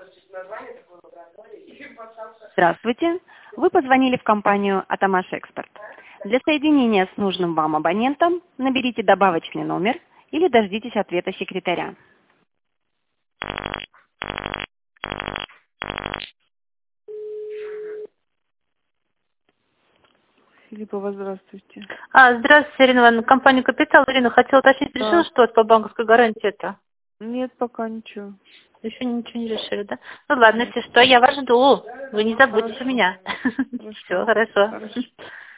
Здравствуйте. Вы позвонили в компанию «Атамаш Экспорт». Для соединения с нужным вам абонентом наберите добавочный номер или дождитесь ответа секретаря. Филиппова, здравствуйте. Здравствуйте, Ирина Ивановна. Компания «Капитал». Ирина, хотела уточнить, решила что-то по банковской гарантии это? Нет, пока ничего. Еще ничего не решили, да? Ну ладно, если что, я вас жду. Вы не забудьте меня. Все, хорошо.